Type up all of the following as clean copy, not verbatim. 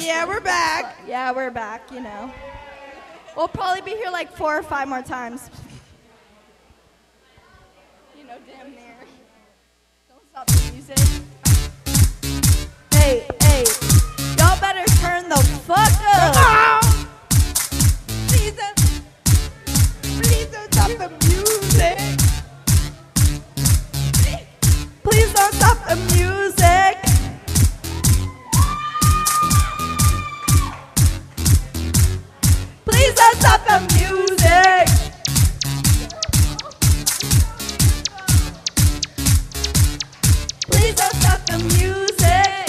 Yeah, we're back. Yeah, we're back, you know. We'll probably be here like 4 or 5 more times. You know, damn near. Don't stop the music. Hey, hey, y'all better turn the fuck up. Oh! Please don't stop the music. Please don't stop the music. Please don't stop the music. Please don't stop the music.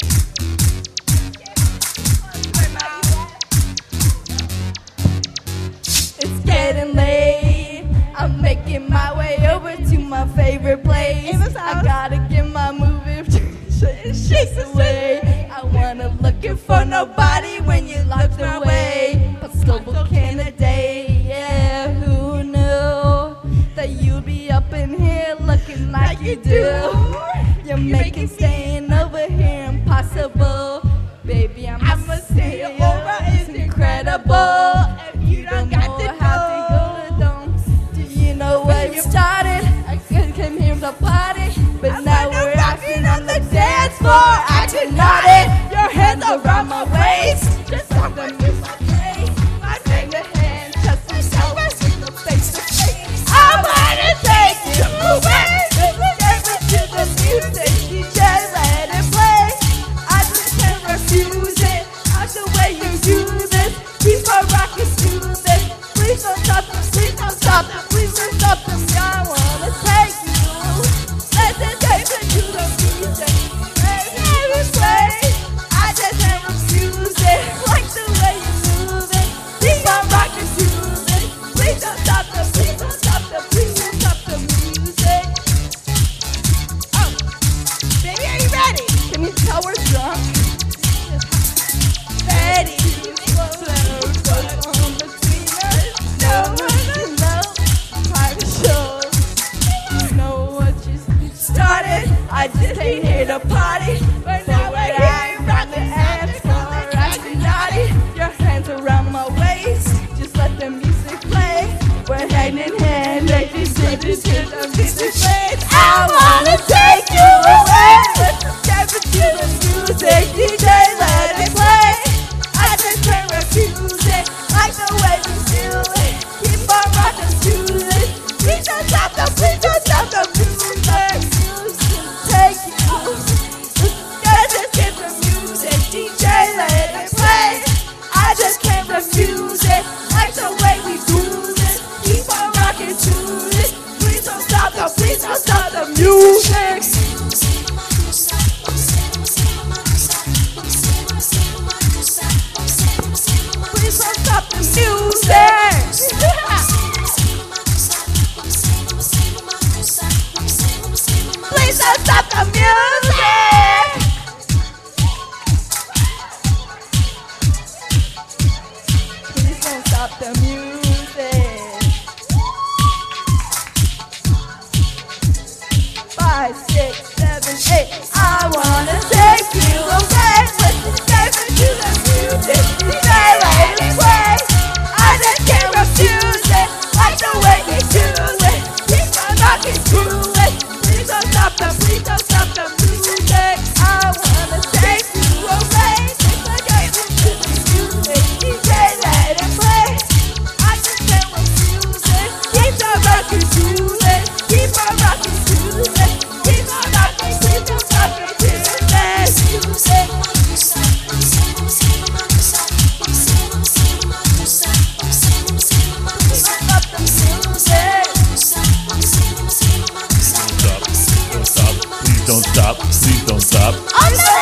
It's getting late. I'm making my way over to my favorite place. I gotta get my movie shakes away. I wanna looking for nobody when you locked away. But still booking a day. Yeah, who knew that you'd be up in here looking like you do? You're making staying over here impossible. Baby, I'ma stay over. It's incredible. If you don't got to have to go to Domes, do you know where you started? I came here to party, but now we're acting on the dance floor, acting naughty. Your hands around my waist, just like the music plays. I take your hand, touch myself in the face to face. I wanna take you away. Give it to the music, DJ, let it play. I just can't refuse it. I the way you use it. Keep on rocking to this. Please don't stop them, please don't stop them, please don't stop them. I wanna take you. Let's just take it to the music. Let it play. I just can't refuse it. Like the way you move it. Keep on rocking to this. Please don't stop them, please don't stop them, please don't stop the music. Oh, Baby, are you ready? can you tell we're drunk? Ready. I just came here to party, but now we're here around the dance floor, acting naughty. Your hands around my waist, just let the music play. We're hand in hand, like this to the music plays. I wanna take you away. Let's get to the music, DJ, let it play. I just can't refuse it, like the way we do it. Keep on rocking to it. Please don't stop the music. Take you. Yeah, just get the music, DJ, let it play. I just can't refuse it, like the way we do this. Keep on rocking to this. Please don't stop the music. Please don't stop the music. Please don't stop the music. Please don't stop the music. 5, 6, 7, 8. I wanna take you away. Let's escape into the music. DJ, let it play. I just can't refuse it, like the way you do it. Keep on rocking to it. Please don't stop the music. I wanna take you away. Escape into the music. DJ, let it play. I just can't refuse it. Keep on rocking to it. Keep on rocking to it. Keep on rocking, please don't stop the music. Don't stop. Please don't stop. I'm not